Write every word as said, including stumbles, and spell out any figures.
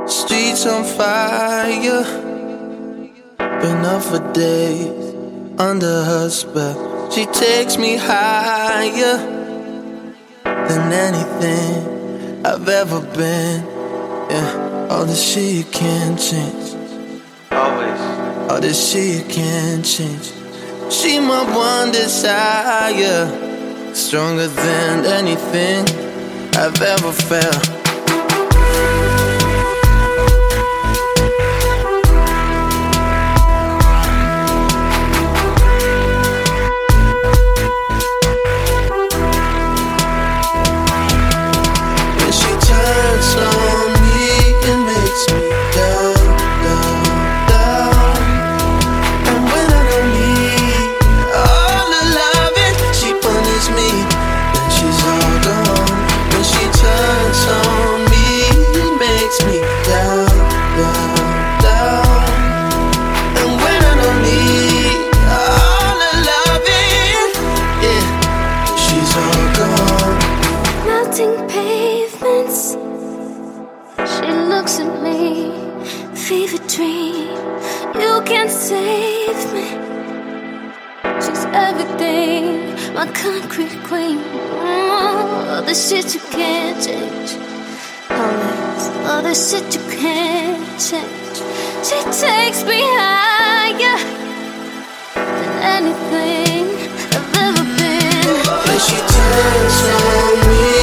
Streets on fire, been up for days under her spell. She takes me higher than anything I've ever been. Yeah, all this shit you can't change. Always. All this shit you can't change. She my one desire, stronger than anything I've ever felt. Pavements, she looks at me, fever dream. You can't save me. She's everything, my concrete queen. All the shit you can't change. Always, all the shit you can't change. She takes me higher than anything I've ever been. When she turns on me,